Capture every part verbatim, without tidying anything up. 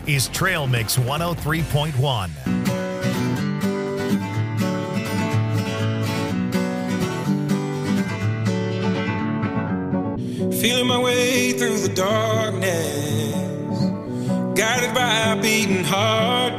is Trail Mix one oh three point one. Feeling my way through the darkness, guided by a beating heart.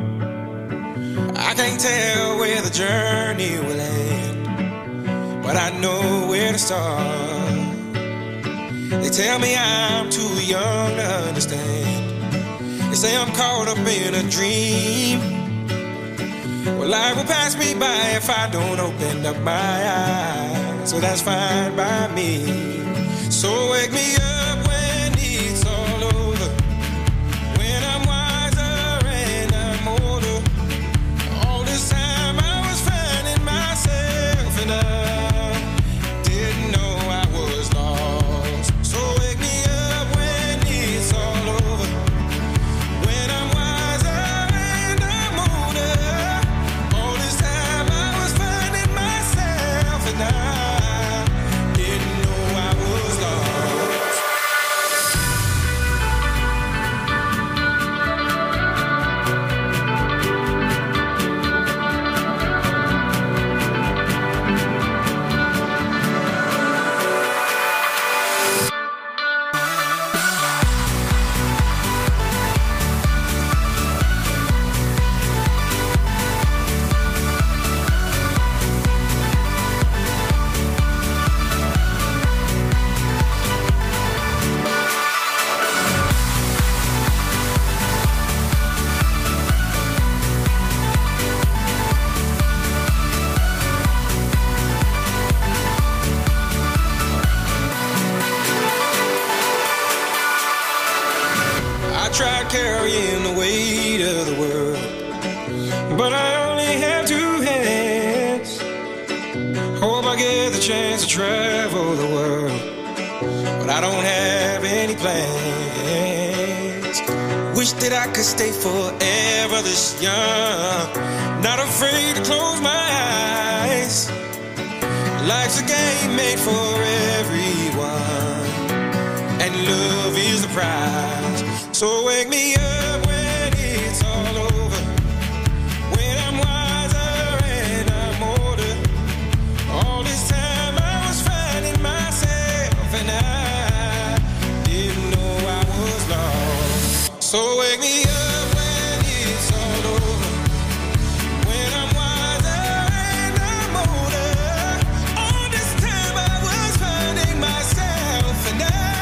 I can't tell where the journey will end, but I know where to start. They tell me I'm too young to understand. They say I'm caught up in a dream. Well, life will pass me by if I don't open up my eyes, so that's fine by me. So wake me up when it's all over, when I'm wiser and I'm older. All this time I was finding myself and I didn't know I was lost. So wake me up when it's all over, when I'm wiser and I'm older. All this time I was finding myself and I carrying the weight of the world, but I only have two hands. Hope I get the chance to travel the world, but I don't have any plans. Wish that I could stay forever this young, not afraid to close my eyes. Life's a game made for everyone, and love is the prize. So wake me up when it's all over, when I'm wiser and I'm older. All this time I was finding myself and I didn't know I was lost. So wake me up when it's all over, when I'm wiser and I'm older. All this time I was finding myself and I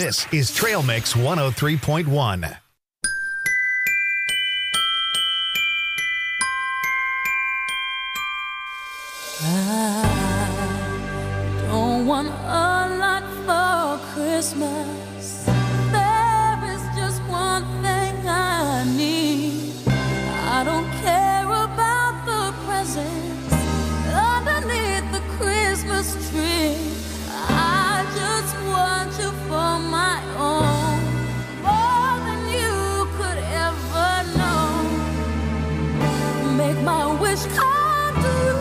This is Trail Mix one oh three point one. I don't want a lot for Christmas. There is just one thing I need. I don't care about the presents underneath the Christmas tree. I just want you for my own, more than you could ever know. Make my wish come true.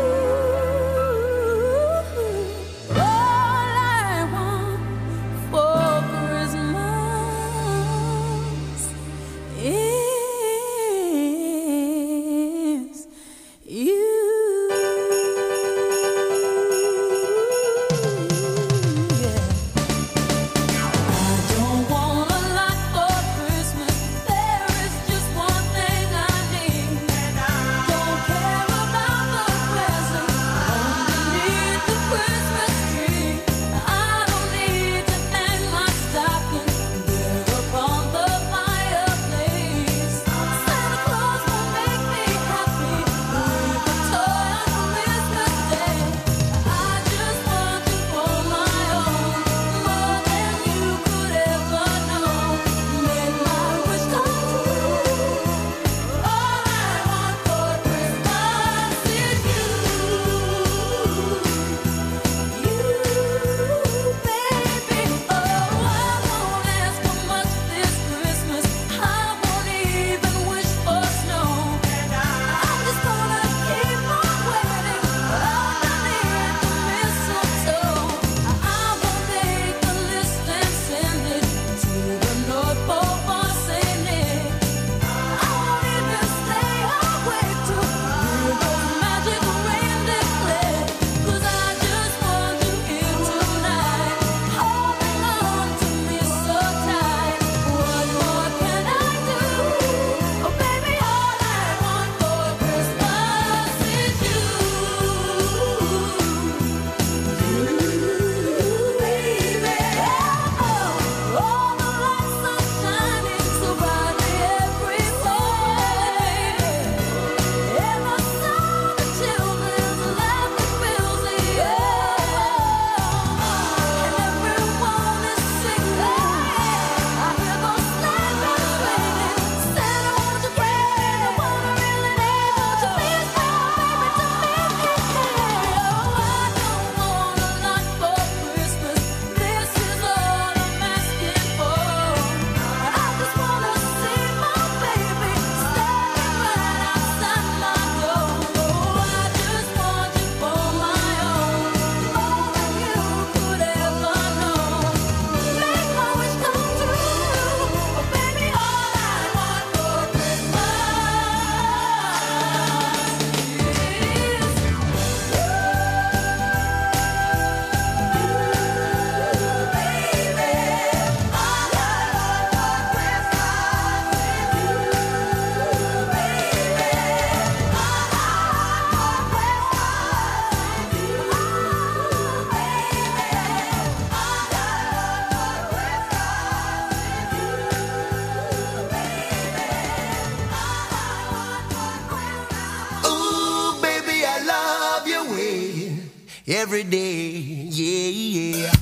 Every day, yeah, yeah.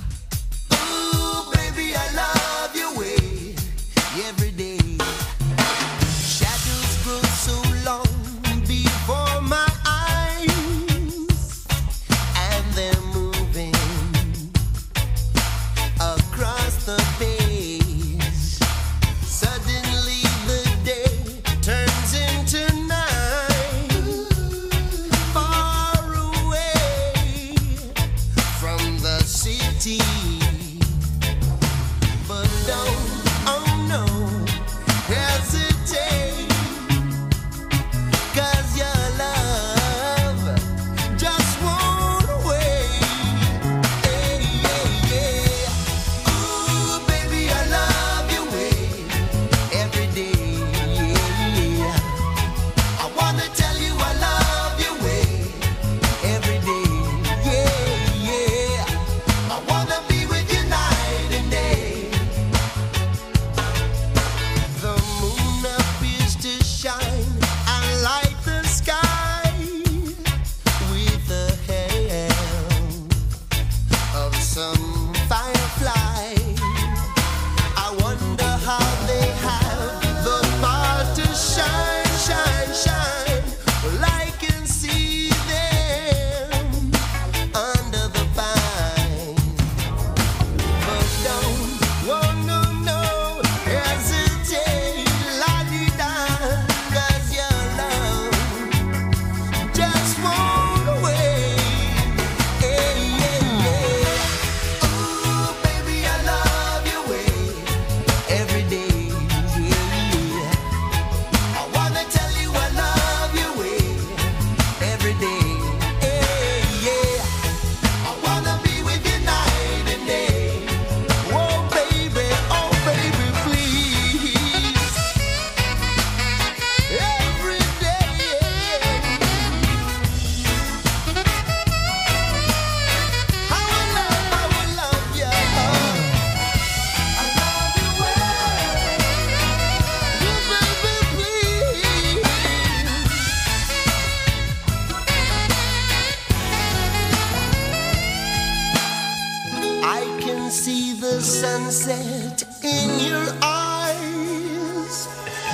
Ooh, baby, I love your way. Every day. Shadows grow so long before my eyes, and they're moving across the page. Suddenly the day turns into night. Far away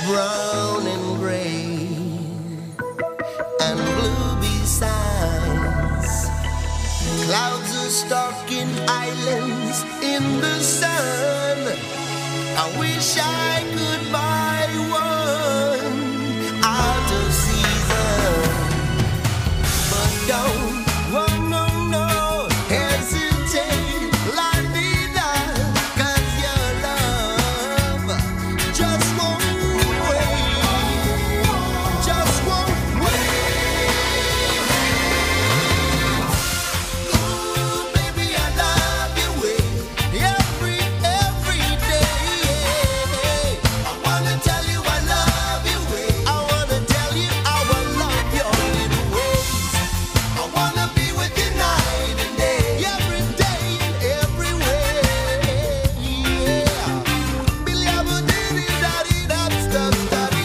brown and gray and blue besides. Clouds are stalking islands in the sun. I wish I could buy one out of season, but don't, oh no, no, hesitate, la vida, 'cause your love just won't wait, just won't wait. Ooh, baby, I love your way, every, every day. I wanna tell you I love your way. I wanna tell you how I love your little ways. I wanna be with you night and day, every day and every way. Yeah. Billy, I would do this, daddy, that's the study.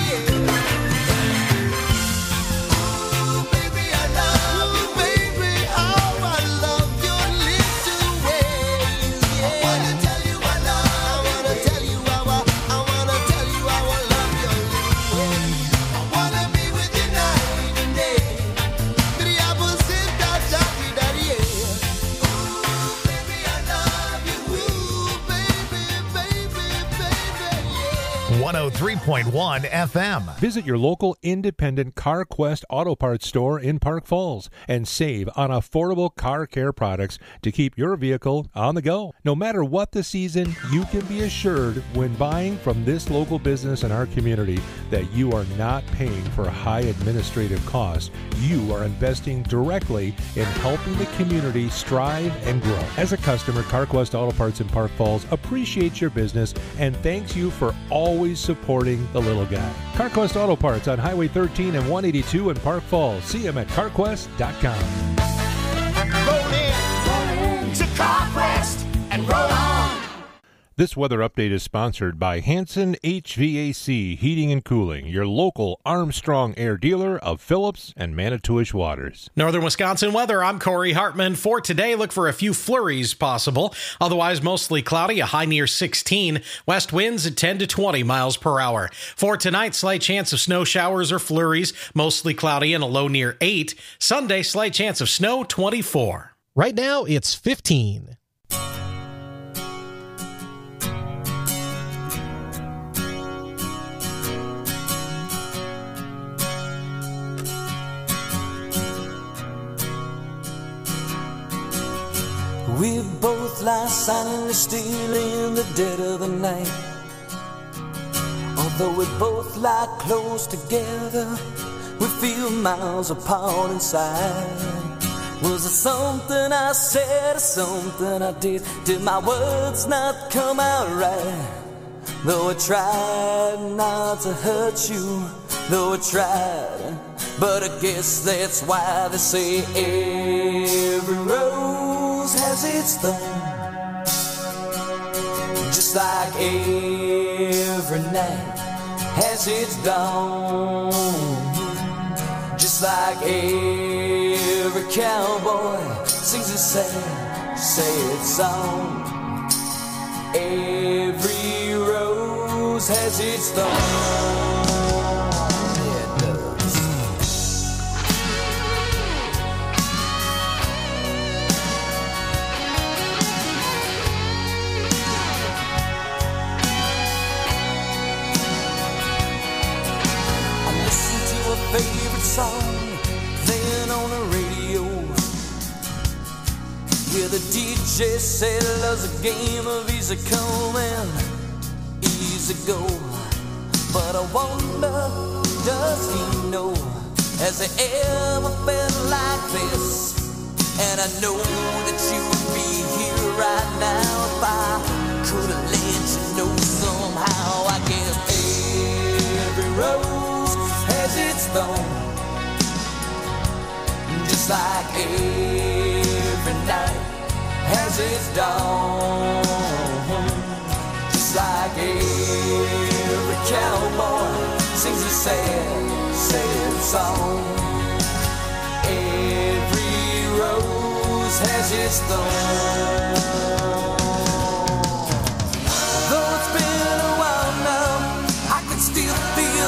Ooh, baby, I love you, baby. How I love your little ways. Yeah. I wanna tell you I love. I wanna tell you how I. I wanna tell you how I love your little ways. I wanna be with you night and day. Billy, I would sit down, daddy, daddy. Yeah. Ooh, baby, I love you. Ooh, baby, baby, baby. Yeah. one oh three point one F M. Visit your local independent CarQuest Auto Parts store in Park Falls and save on affordable car care products to keep your vehicle on the go. No matter what the season, you can be assured when buying from this local business in our community that you are not paying for high administrative costs. You are investing directly in helping the community strive and grow. As a customer, CarQuest Auto Parts in Park Falls appreciates your business and thanks you for always supporting the little guy. CarQuest Auto Parts on Highway thirteen and one eighty-two in Park Falls. See them at carquest dot com. Roll in, roll in to CarQuest and roll on. This weather update is sponsored by Hanson H V A C Heating and Cooling, your local Armstrong Air dealer of Phillips and Manitowish Waters. Northern Wisconsin weather, I'm Corey Hartman. For today, look for a few flurries possible. Otherwise, mostly cloudy, a high near sixteen. West winds at ten to twenty miles per hour. For tonight, slight chance of snow showers or flurries, mostly cloudy and a low near eight. Sunday, slight chance of snow, twenty-four. Right now, it's fifteen. We both lie silently still in the dead of the night. Although we both lie close together, we feel miles apart inside. Was it something I said or something I did? Did my words not come out right? Though I tried not to hurt you, though I tried, but I guess that's why they say every rose has its thorn. Just like every night has its dawn. Just like every cowboy sings a sad, sad song. Every rose has its thorn. Favorite song playing on the radio, where the D J said love's a game of easy come and easy go. But I wonder, does he know, has he ever felt like this? And I know that you would be here right now if I could have let you know somehow. I guess every rose has its thorn, just like every night has its dawn. Just like every cowboy sings a sad, sad song. Every rose has its thorn. Though it's been a while now, I can still feel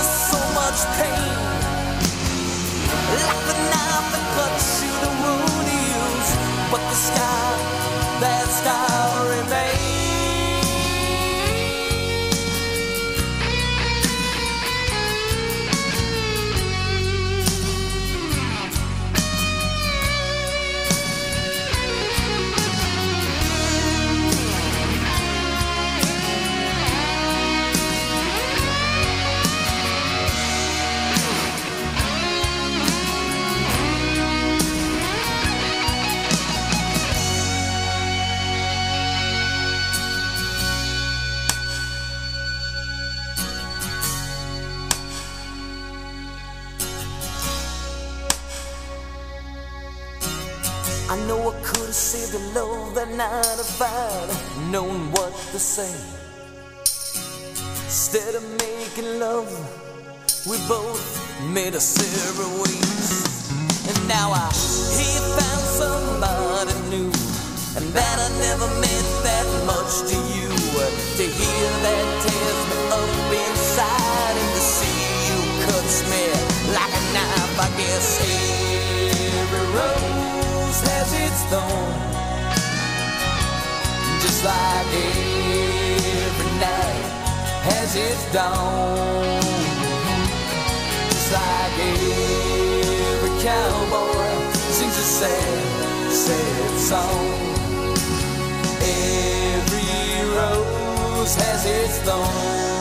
I know I could have saved a love that night if I'd known what to say. Instead of making love, we both made us separate ways. And now I he found somebody new, and that I never meant that much to you. To hear that tears me up inside, and to see you cuts me like a knife. I guess every rose has its thorn, just like every night has its dawn. Just like every cowboy sings a sad, sad song. Every rose has its thorn.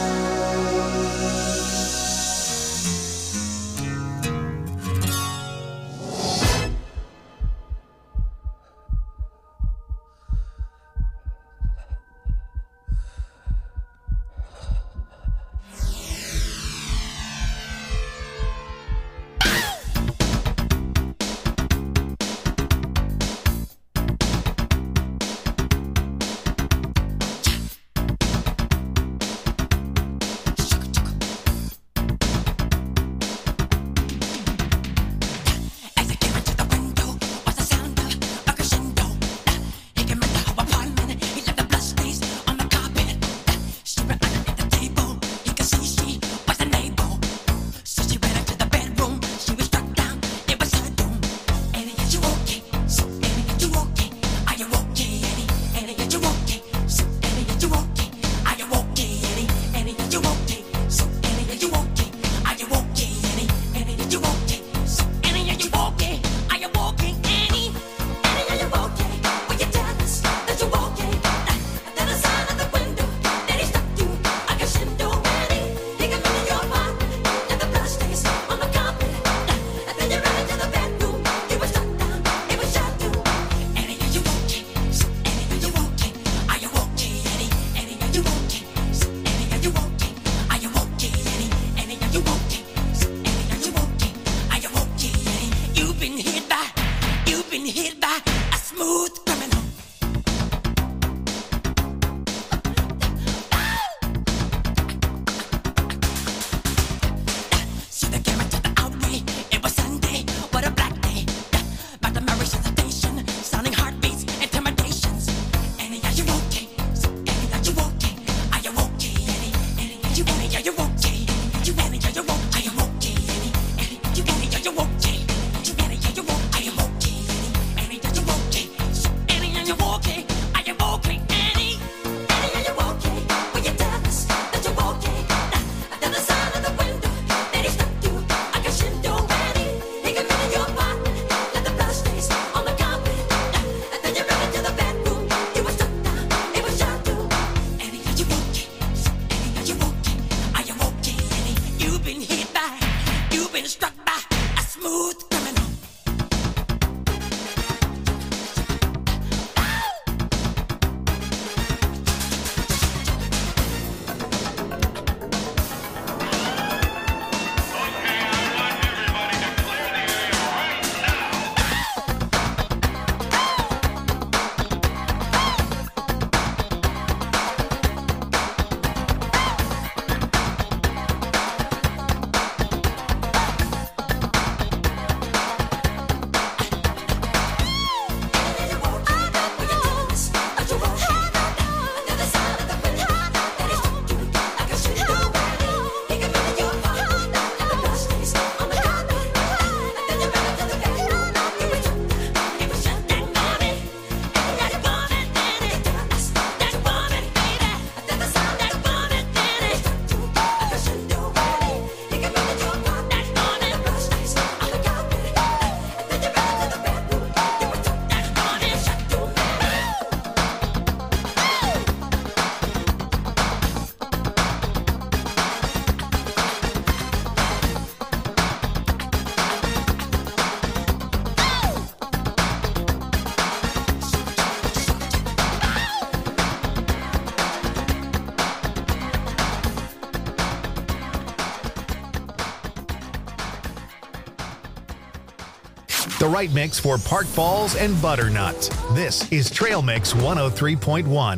The right mix for Park Falls and Butternut. This is Trail Mix one oh three point one.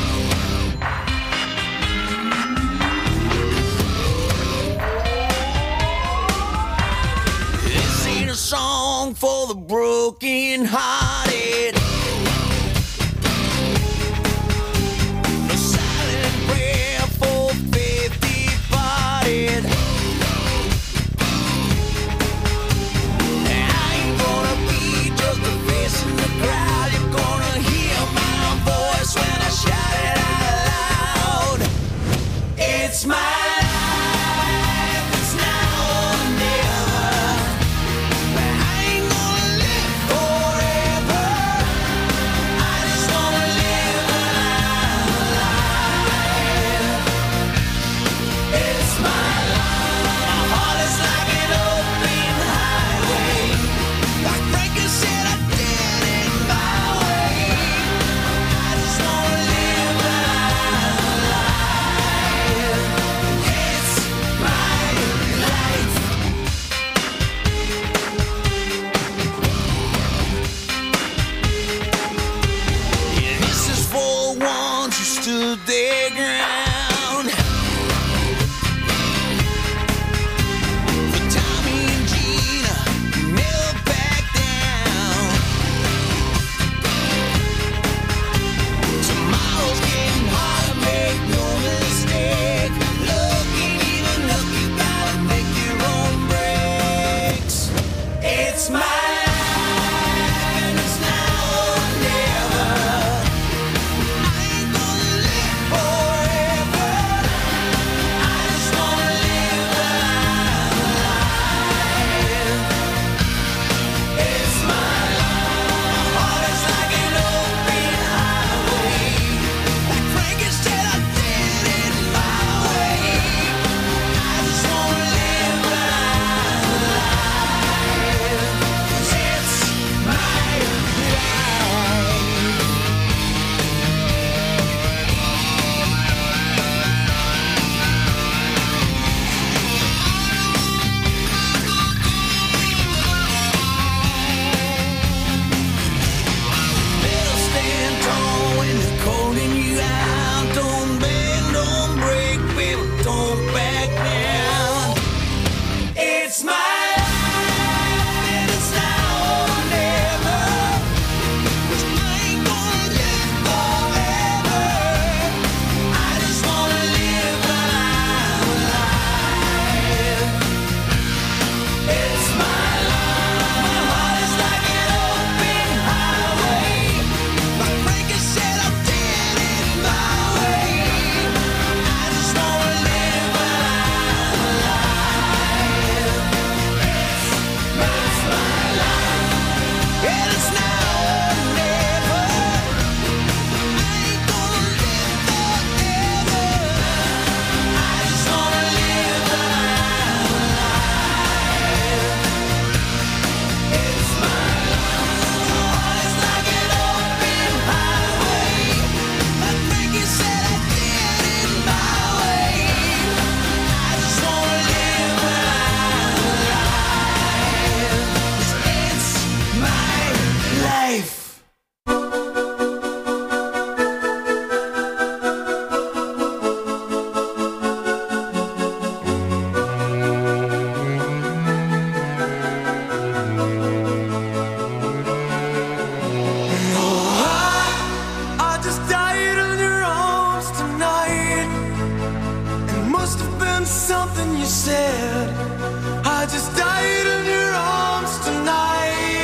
This ain't a song for the broken-hearted. No silent prayer for faith departed. I ain't gonna be just a face in the crowd. You're gonna hear my voice when I shout it out loud. It's my life, it's now or never. I ain't gonna live forever. I just wanna live alive. It's my life. My heart is like an open highway. Like Frankie said, I did it my way. I just wanna live alive. It's my life. Yeah, this is for ones who stood their ground. For Tommy and Gina, who never backed down. Tomorrow's getting harder, make no mistake. Look ain't even look, you gotta make your own breaks. It's my life, and it's now or never. I ain't gonna live forever. I just wanna live alive. It's my life. My heart is like an open highway. Like Frankie said, I did it my way. I just wanna live alive. 'Cause it's my life. Better stand tall when they're calling you out. Don't bend, don't break, baby, don't back down. It's my life, and it's now or never. 'Cause I ain't gonna live forever. I just wanna live alive. It's my life. My heart is like an open highway. Like Frankie said, I did it my way. I just wanna live alive. It's my life, and it's now or never. I ain't gonna live forever. I just wanna live alive. It's my life. My heart is like an open highway. Like Frankie said, I did it my way. I just wanna live alive. 'Cause it's my life. I just died in your arms tonight. It must have been something you said. I just died in your arms tonight.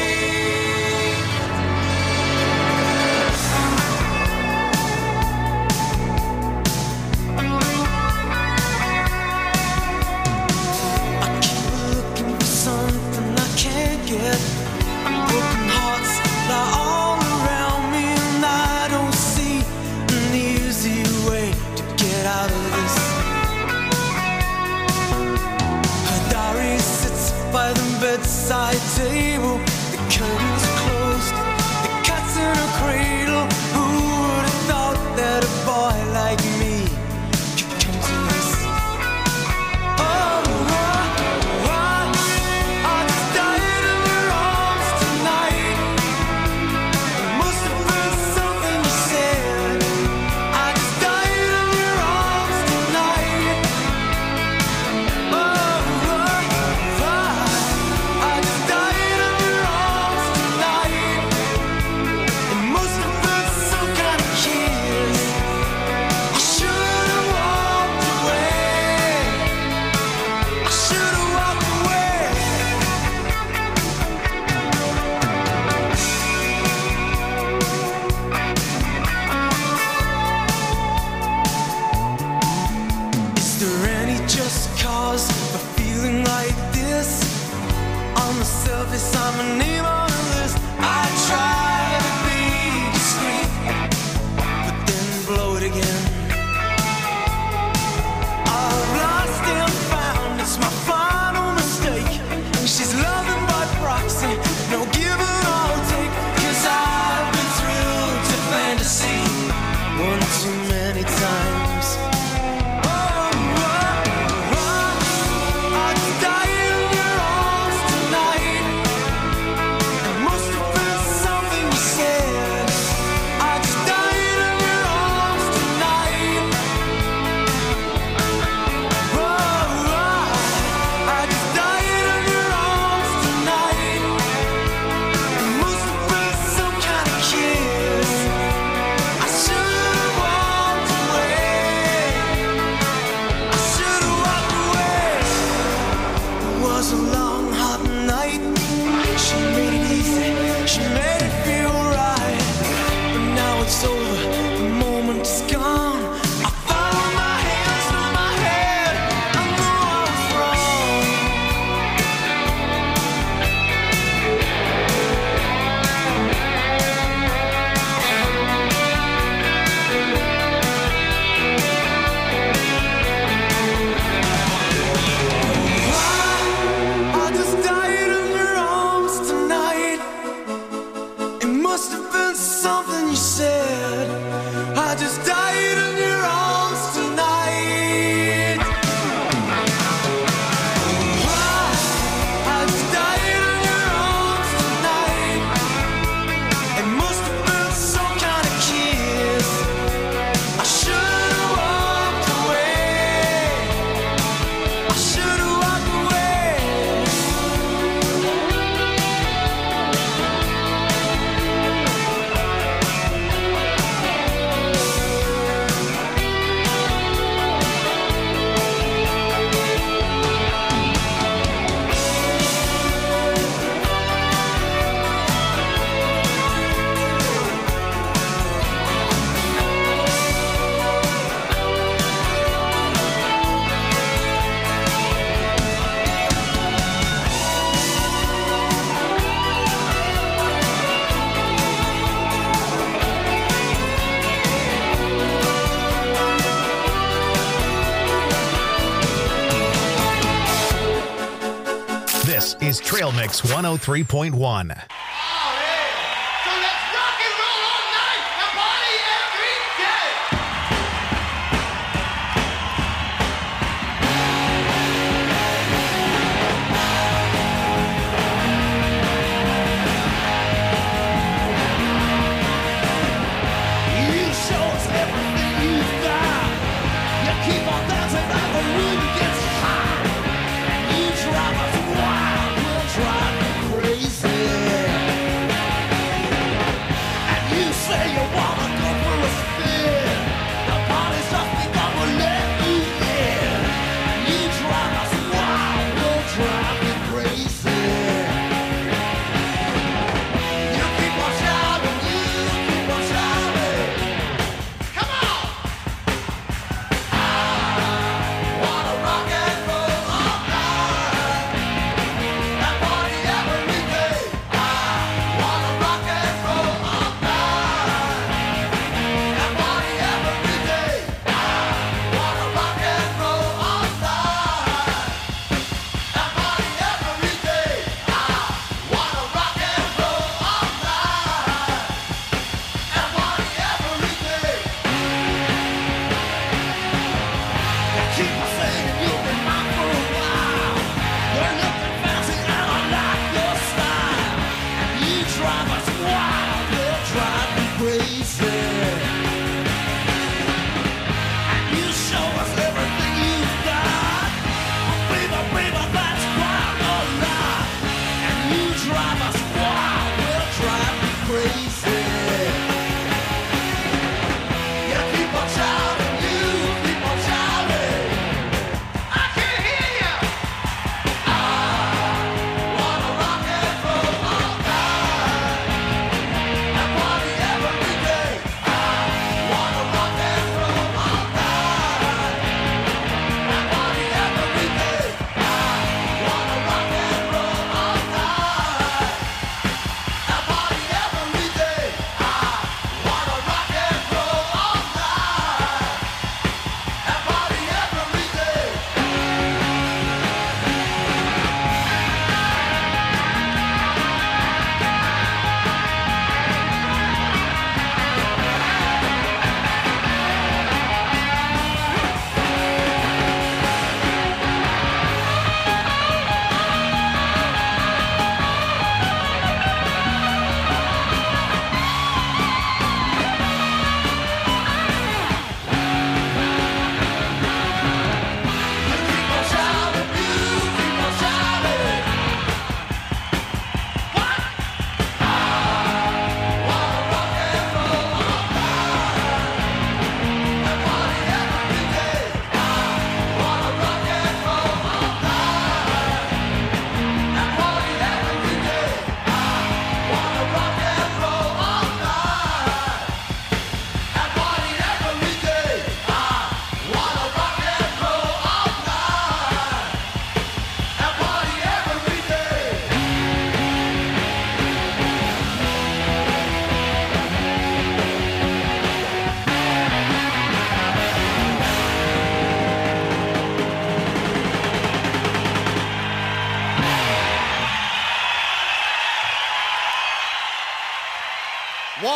I keep looking for something I can't get. Broken hearts lie all around me, and I don't see an easy way to get out of this. Her diary sits by the bed just cause for feeling like this. On the surface, I'm a name on a list. I try to be discreet, but then blow it again. I've lost and found, it's my final mistake. She's loving by proxy, no give and all take. Cause I've been thrilled to fantasy one too many times. Oh, oh, oh, I'd die in your arms tonight. It must have been something you said. I'd die in your arms tonight. Oh, oh, I'd die in your arms tonight. It must have been some kind of kiss. I should have walked away. I should have walked away. It was a long, hot night. She made it easy. She made it feel right. But now it's over. The moment is gone. I follow my hands through my head. I know I was wrong. I just died in your arms tonight. It must have been something you said. I just died in your arms tonight. I just died in your arms tonight. It must have been some kind of kiss. I should have walked away. I should have walked away. This is Trail Mix one oh three point one. So let's rock and roll all night and party every day. You show us everything you've got. You keep on dancing like the room gets hot. And you drive us wild, we'll drive you crazy. And you say you wanna go for a spin. The party's just begun, we'll let you in. And you drive us wild, we'll drive you crazy. You keep on shouting, you keep on shouting. Come on! Wanna rock and roll all night and party every day. I wanna rock and roll all night and party every day. I wanna rock and roll all night and party every day. I wanna rock and roll all night and party every day. You keep on saying you've been mine for a while. You're looking fancy and I like your style. And you drive us wild, we'll drive you crazy. And you show us everything you've got. Baby, baby, that's quite a lot. And you drive us wild, we'll drive you crazy. You keep on shouting, you keep on shouting. I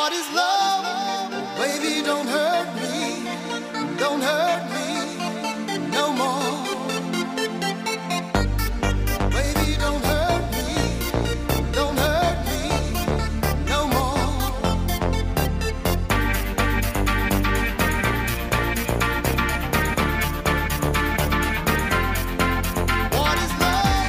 What is love? Baby, don't hurt me. Don't hurt me no more. Baby, don't hurt me. Don't hurt me no more. What is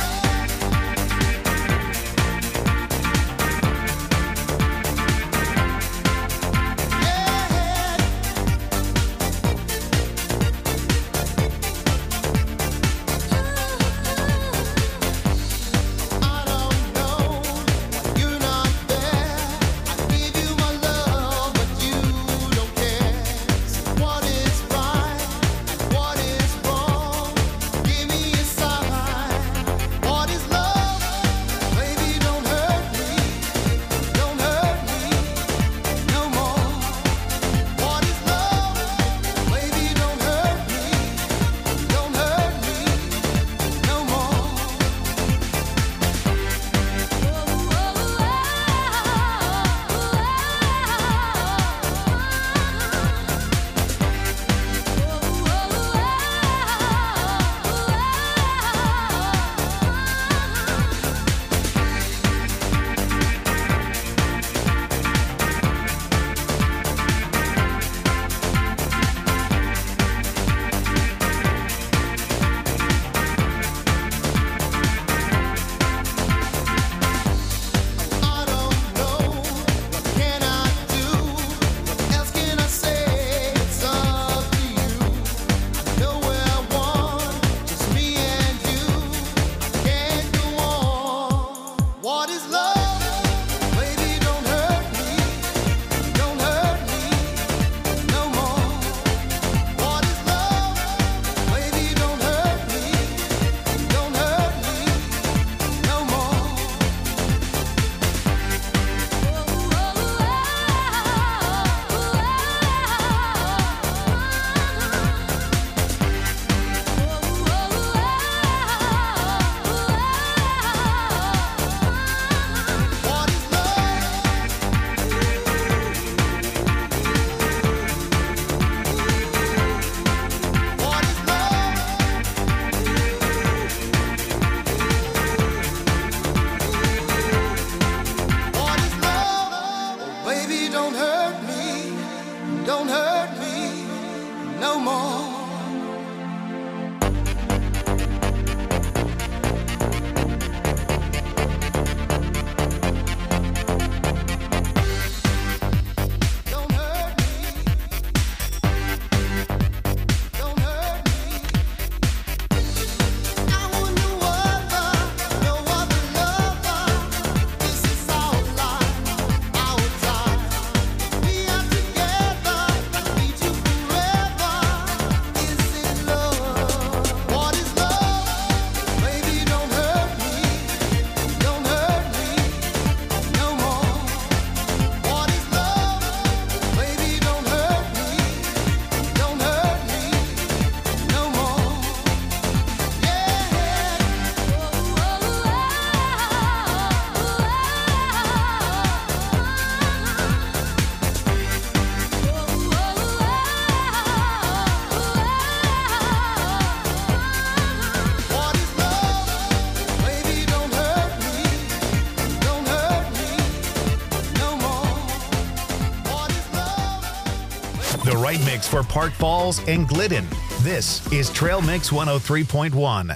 The right mix for Park Falls and Glidden. This is Trail Mix one oh three point one.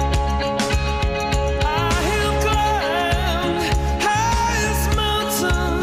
I have climbed highest mountain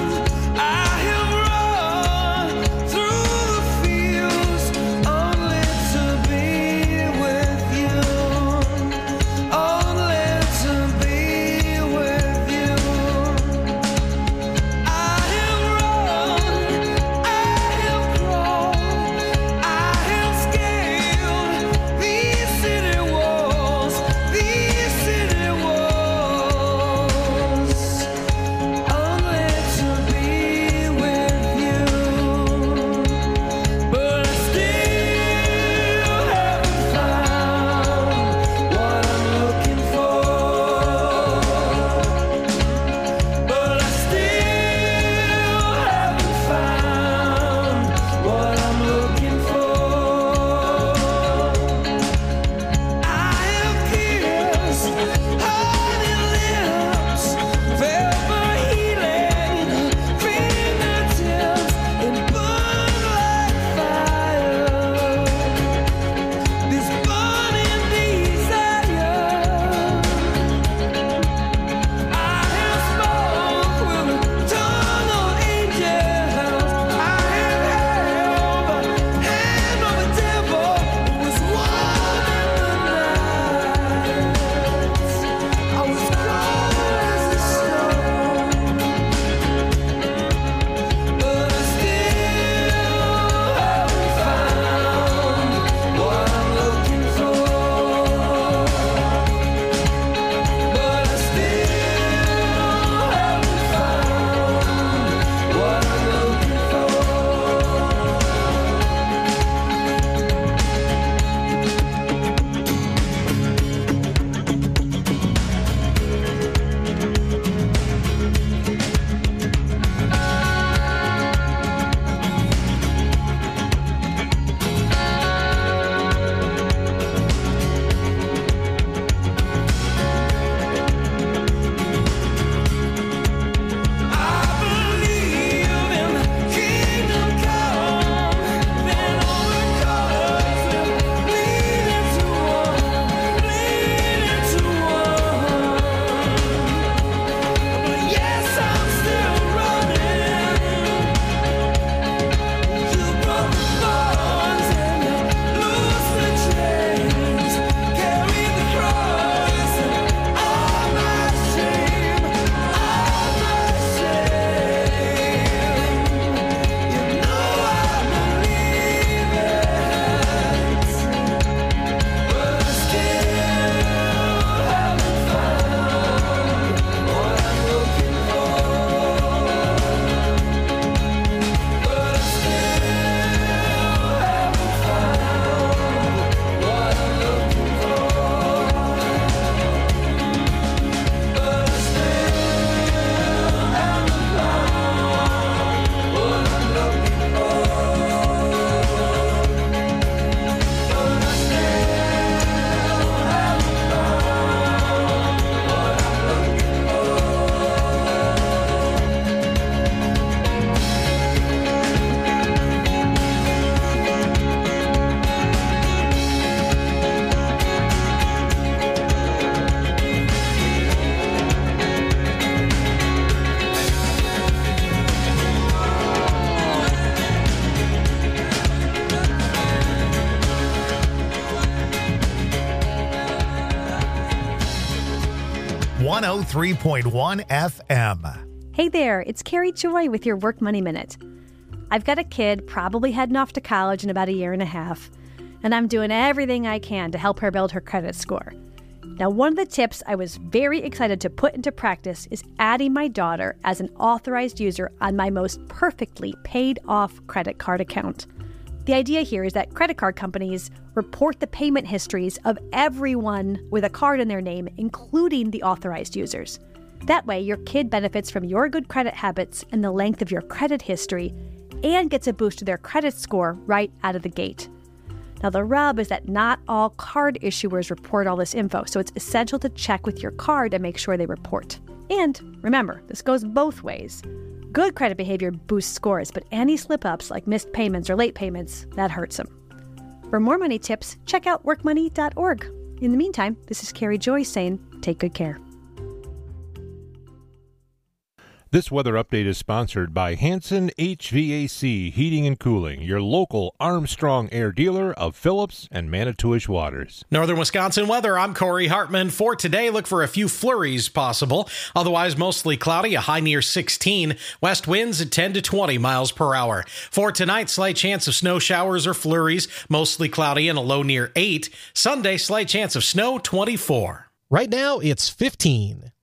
oh three point one F M. Hey there, it's Carrie Joy with your Work Money Minute. I've got a kid probably heading off to college in about a year and a half, and I'm doing everything I can to help her build her credit score. Now, one of the tips I was very excited to put into practice is adding my daughter as an authorized user on my most perfectly paid-off credit card account. The idea here is that credit card companies report the payment histories of everyone with a card in their name, including the authorized users. That way, your kid benefits from your good credit habits and the length of your credit history and gets a boost to their credit score right out of the gate. Now, the rub is that not all card issuers report all this info, so it's essential to check with your card and make sure they report. And remember, this goes both ways. Good credit behavior boosts scores, but any slip-ups like missed payments or late payments, that hurts them. For more money tips, check out work money dot org. In the meantime, this is Carrie Joy saying, take good care. This weather update is sponsored by Hanson H V A C Heating and Cooling, your local Armstrong Air dealer of Phillips and Manitowish waters. Northern Wisconsin weather, I'm Corey Hartman. For today, look for a few flurries possible. Otherwise, mostly cloudy, a high near sixteen. West winds at ten to twenty miles per hour. For tonight, slight chance of snow showers or flurries, mostly cloudy and a low near eight. Sunday, slight chance of snow, twenty-four. Right now, it's fifteen.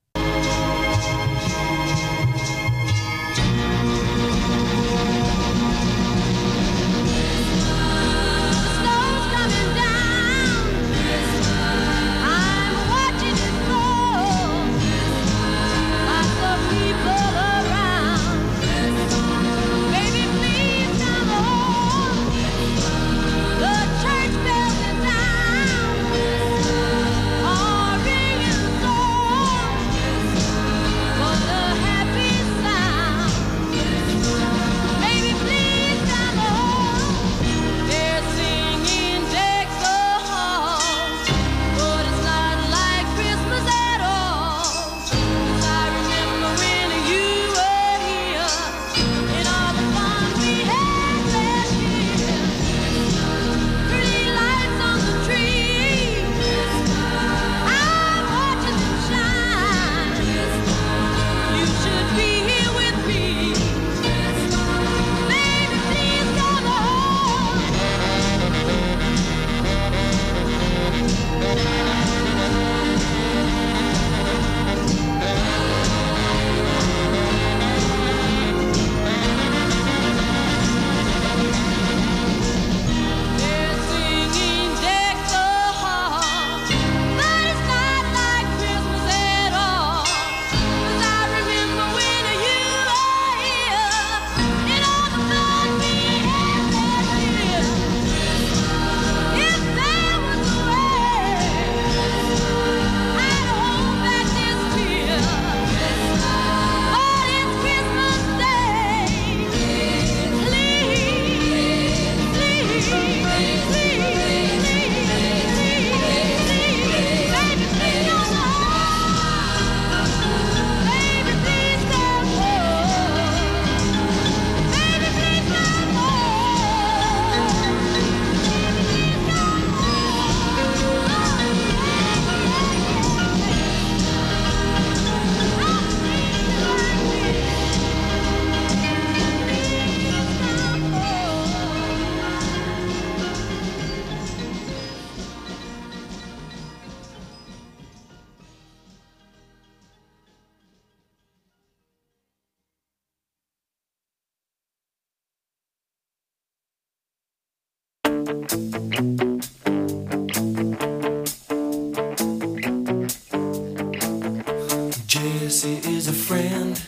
Jesse is a friend.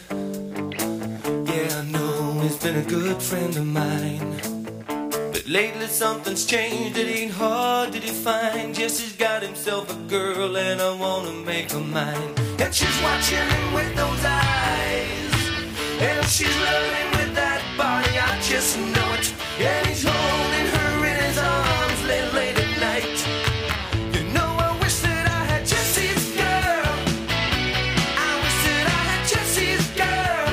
Yeah, I know he's been a good friend of mine. But lately something's changed, it ain't hard to define. Jesse's got himself a girl and I wanna make her mine. And she's watching him with those eyes, and she's loving with that body, I just know it. And he's holding her in his arms late, late at night. You know I wish that I had Jesse's girl. I wish that I had Jesse's girl.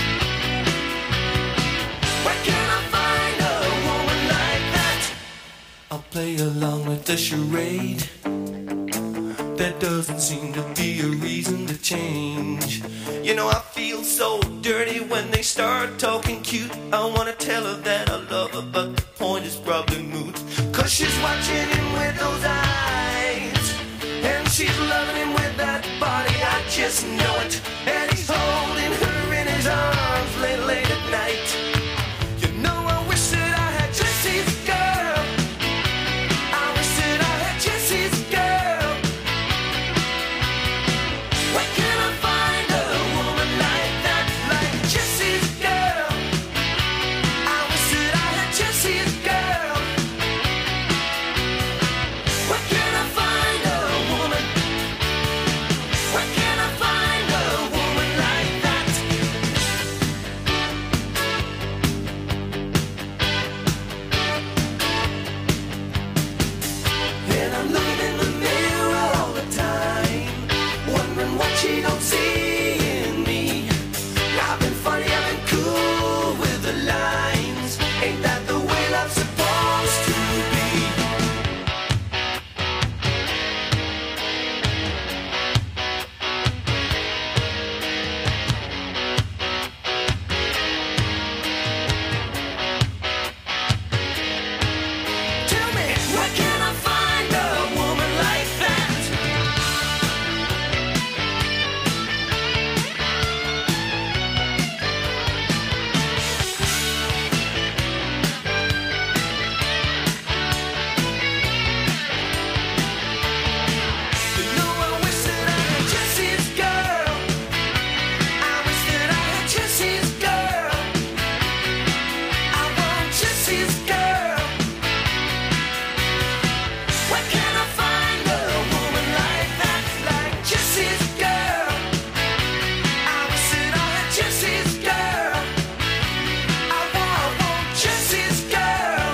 Where can I find a woman like that? I'll play along with the charade. there doesn't seem to be a reason to change. You know, I feel so dirty when they start talking cute. I wanna tell her that I love her, but the point is probably moot. Cause she's watching him with those eyes, and she's loving him with that body, I just know it. And he's holding her in his arms late, late at night. You know, I wish that I had Jesse's girl. I wish that I had Jesse's girl. Where can I find a woman like that, like Jesse's girl? I wish that I had Jesse's girl. Where can I find a woman? Where can I find a woman like that? And I'm looking in the mirror all the time, wondering what she don't see in me. I've been funny, I've been cool with the lines. Ain't that the way love's supposed to be? Tell me, where can I find a woman like that? You know, I wish that I had Jesse's girl. I wish that I had Jesse's girl. I want Jesse's girl. Where can I find a woman like that, like Jesse's girl? I wish that I had Jesse's girl. I want, I want Jesse's girl.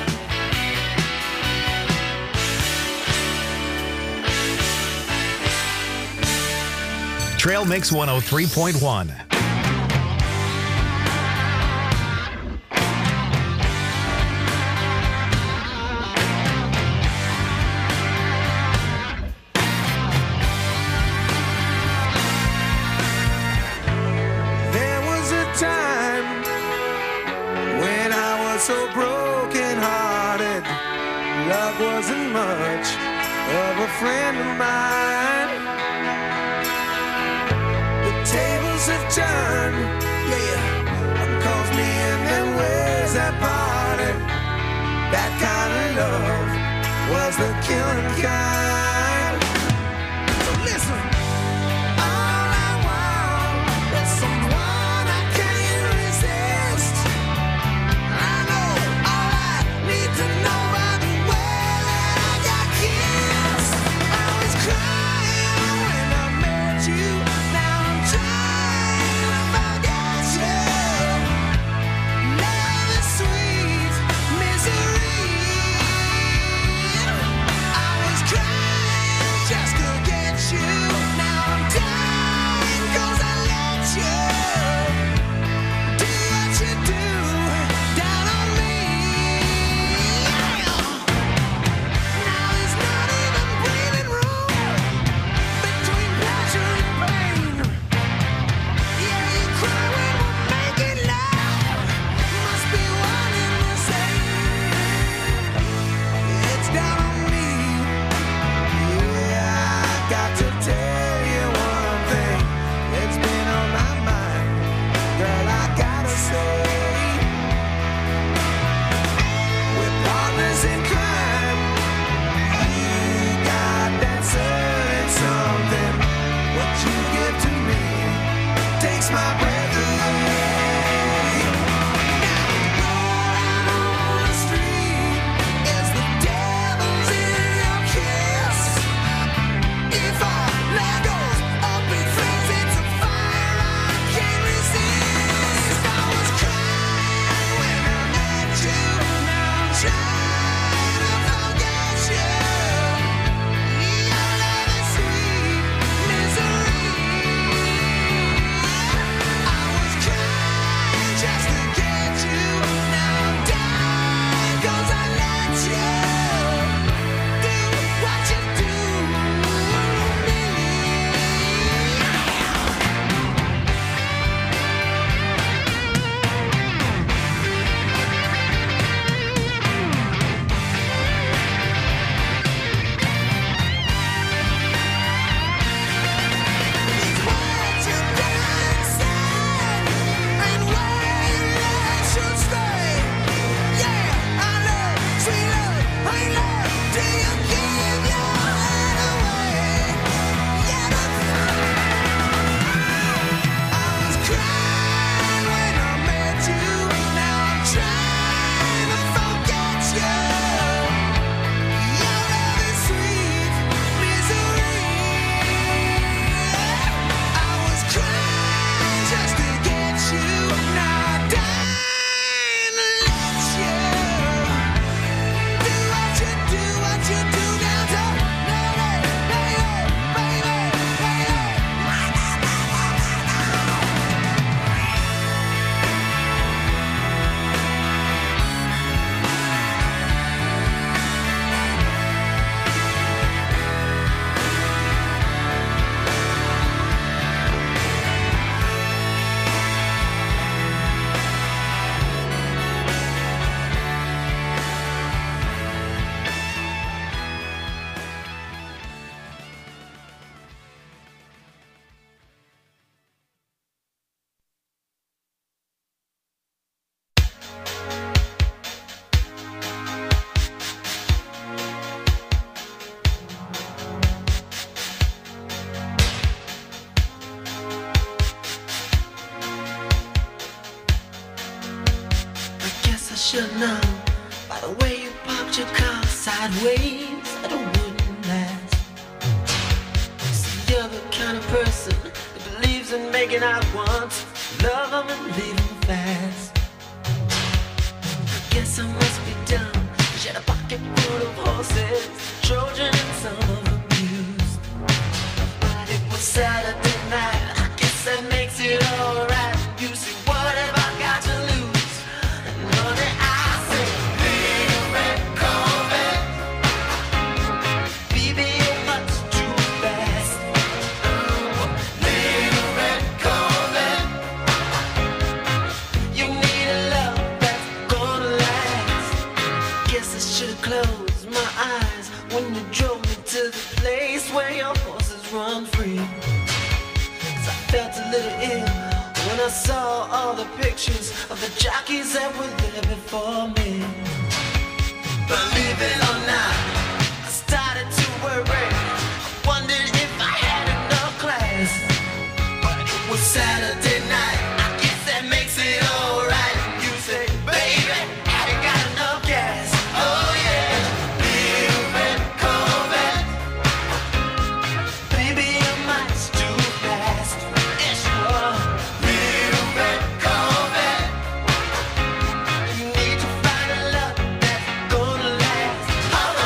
Trail Mix one oh three point one. There was a time when I was so broken hearted. Love wasn't much of a friend of mine. The tables have turned, yeah. Cause me and them ways have parted. That kind of love was the killing kind. So listen. All I want is someone I can't resist. I know all I need to know by the way that I got kissed. I was crying when I met you. Now I'm trying to forget you. Love is sweet misery. I was crying. Guess I should know by the way you parked your car sideways that it wouldn't last. See, you're the kind of person that believes in making out once, love them and leave them fast. Guess I must be dumb. She had a pocket full of horses, Trojan and some of them used. But it was Saturday night, I guess that makes it alright. You see, what have I got to lose? And honey, I say, little red Corvette, baby, you're much too fast. Little red Corvette, you need a love that's gonna last. Guess I should've closed my eyes when you drove me to the place where your horses run free. 'Cause I felt a little ill when I saw all the pictures of the jockeys that were there before me. Believe it or not, I started to worry. I wondered if I had enough class. But it was Saturday night, I guess that makes it alright. You say, baby, have you got enough gas? Oh yeah, little red Corvette, baby, you're much too fast. Yes, you are. Little red Corvette, you need to find a love that's gonna last. Oh,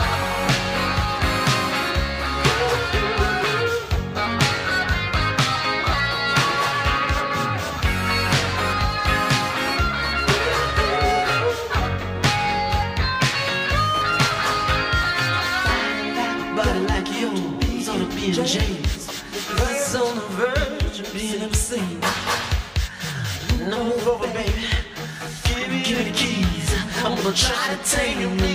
body like yours ought to be in James. It's on the verge of being obscene. No, move over, baby. Give me, give me the keys. I'm gonna try to tame you.